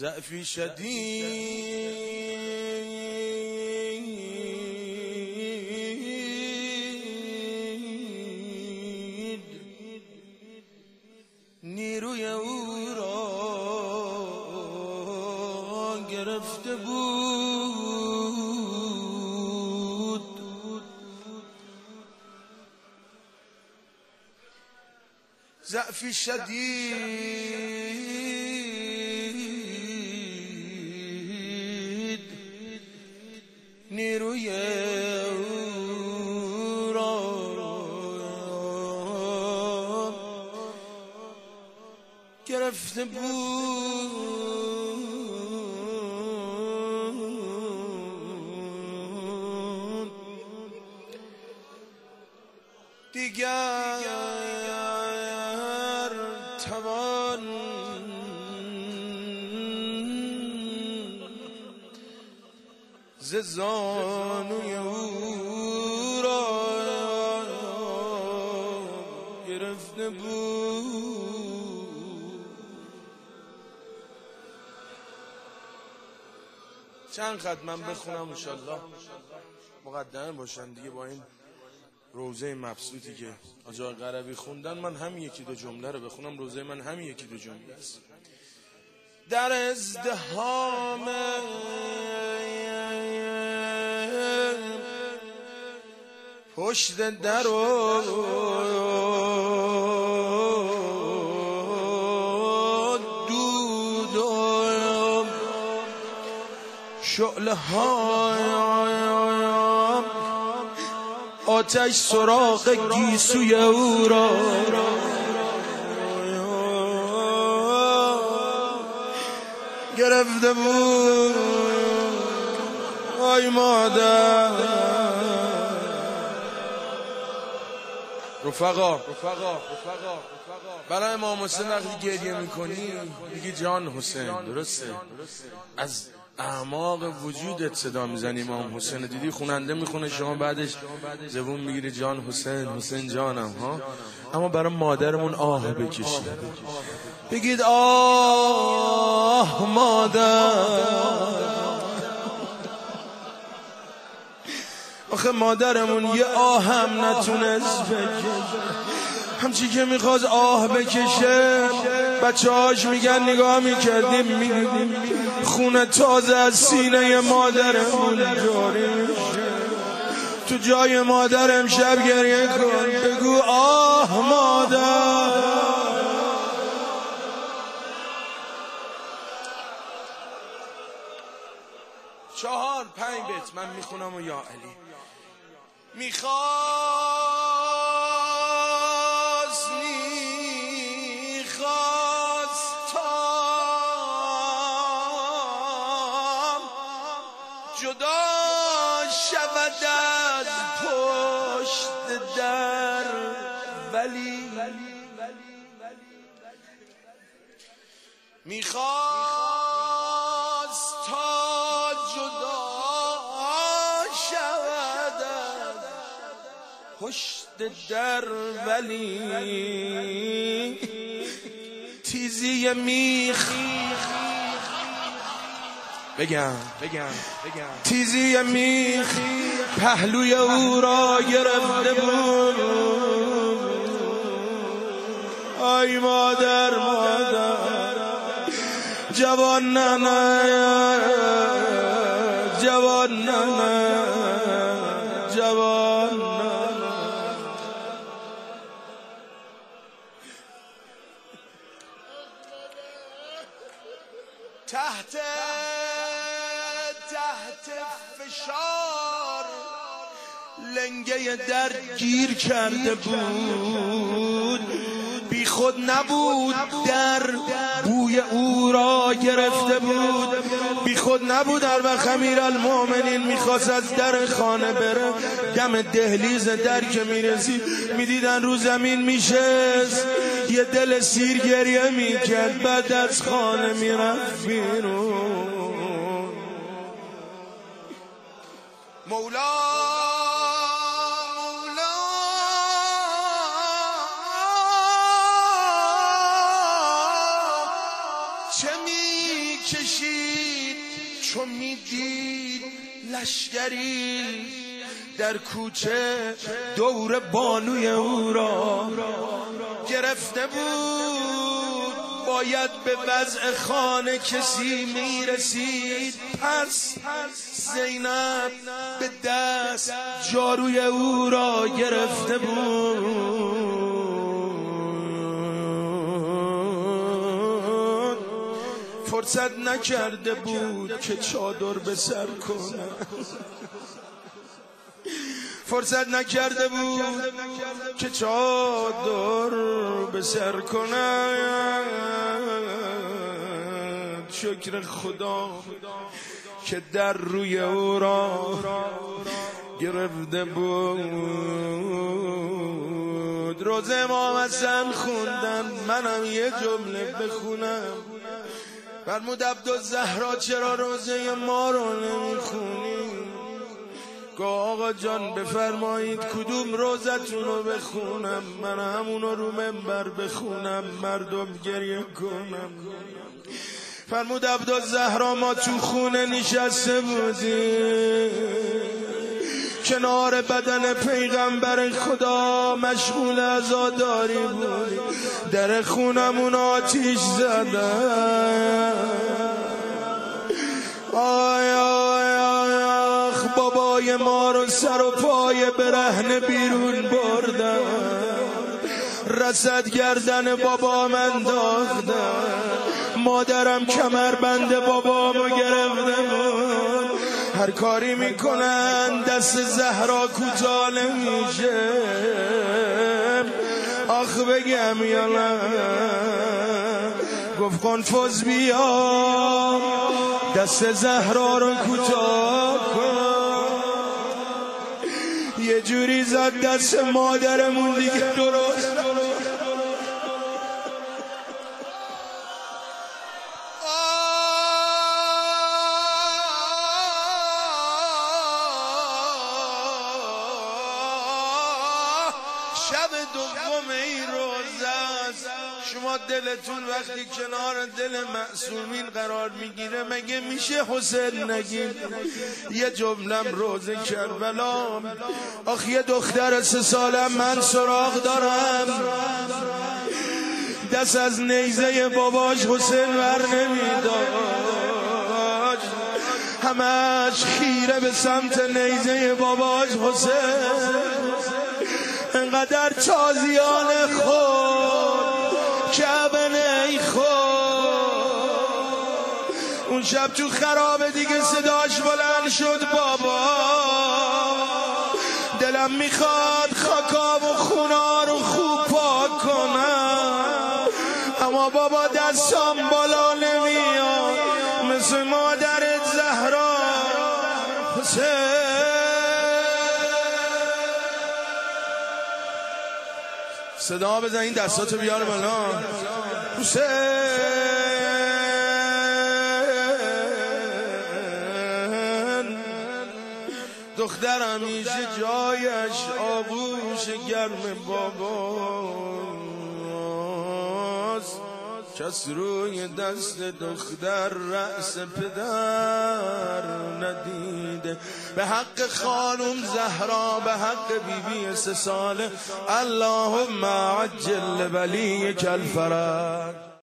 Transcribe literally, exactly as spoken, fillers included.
ضعفی شدید نیروی او را گرفته بود. ضعفی شدید نیروی او را گرفته بود. دیگر توان ز زانوی او را گرفته بود. چند خط من بخونم انشالله مقدمه باشن دیگه. با این روزه مبسوطی که آجا قربی خوندن من همین یکی دو جمله رو بخونم. روزه من همین یکی دو جمله است. در ازدحام پشت در و دود و شعله ها آتش سراغ گیسوی او را گرفته بود. آی مادر رفقا برای امام حسین وقتی گریه میکنی میگی جان حسین. درسته؟ از اعماق وجودت صدا میزنی امام حسین. دیدی خوننده میخونه شما بعدش زبون میگیری جان حسین، حسین جانم ها. اما برای مادرمون آه بکشید، بگید آه مادر. آخه مادرمون یه آه هم نتونست بکشه. همچی که میخواست آه بکشه بچه هاش میگن نگاه میکردیم میدیدیم خونه تازه از سینه مادرمون جاری میشه. تو جای مادر امشب گریه کن، بگو آه مادر. چهار پنج بیت من میخونم و یا علی. میخواست میخواستم جدا شود از پشت در، ولی میخواست تا جدا شود از پشت در، ولی تیزی میخ بگم بگم بگم تیزی میخ پهلوی او را گرفته بود. آی مادر مادر جوان ننه جوان ننه جوان ننه. تحت تحت فشار لنگه در گیر کرده بود. بی خود نبود در بوی او را گرفته بود. بی خود نبود در وقت امیرالمومنین میخواست از در خانه بره، دم دهلیز در که میرسید میدیدن رو زمین میشست، یه دل سیر گریه میکرد. بعد از خانه میرفت بیرون. مولا چه میکشی لشکری در کوچه دور بانوی او را گرفته بود، باید به وضع خانه کسی میرسید. پس زینب به دست جاروی او را گرفته بود، فرصت نکرده بود که چادر به سر کنه، فرصت نکرده بود که چادر به سر کنه. شکر خدا که در روی او را گرفته بود. روزه امام حسن خوندن، منم یه جمله بخونم. فرمود عبدالزهرا چرا روزه ما رو نمیخونیم؟ که آقا جان بفرمایید کدوم روزتون رو بخونم، من همونو رو منبر بخونم مردم گریه کنم. فرمود عبدالزهرا ما تو خونه نشسته بودیم، کنار بدن پیغمبر خدا مشغول عزاداری بودیم، در خونمون آتیش زدن. آی آی آی آخ بابای ما رو سر و پای برهنه بیرون بردن، رسد گردن بابا من داختن، مادرم کمربند بابامو گرفته بود. هر کاری میکنن دست زهرا کوتاه نمیشه، آخ بگم یا نه؟ گفت قنفذ بیا دست زهرا رو کوتاه کن. یه جوری زد دست مادرمون دیگه درست. شب دوم این روزه است. شما دلتون وقتی کنار دل معصومین قرار میگیره مگه میشه حسین نگیم؟ یه جملم روزه کربلا. آخ یه دختر سه سالم من سراغ دارم، دست از نیزه باباش حسین ور نمیداشت، همش خیره به سمت نیزه باباش حسین. انقدر تازیان خود کعبه ای خود. اون شب تو خرابه دیگه صداش بلند شد بابا، دلم میخواد خاکا و خونا رو خوب پاک کنم، اما بابا دستم بالا نمیاد مثل مادرت زهرا حسین. صدا بزن این دستاتو بیار بالا. حسین دختر همیشه جایش آغوش گرم باباست، کس روی دست دختر رأس پدر ندیده. به حق خانم زهرا، به حق بیبی بی سه ساله، اللهم عجل ولیک الفرج.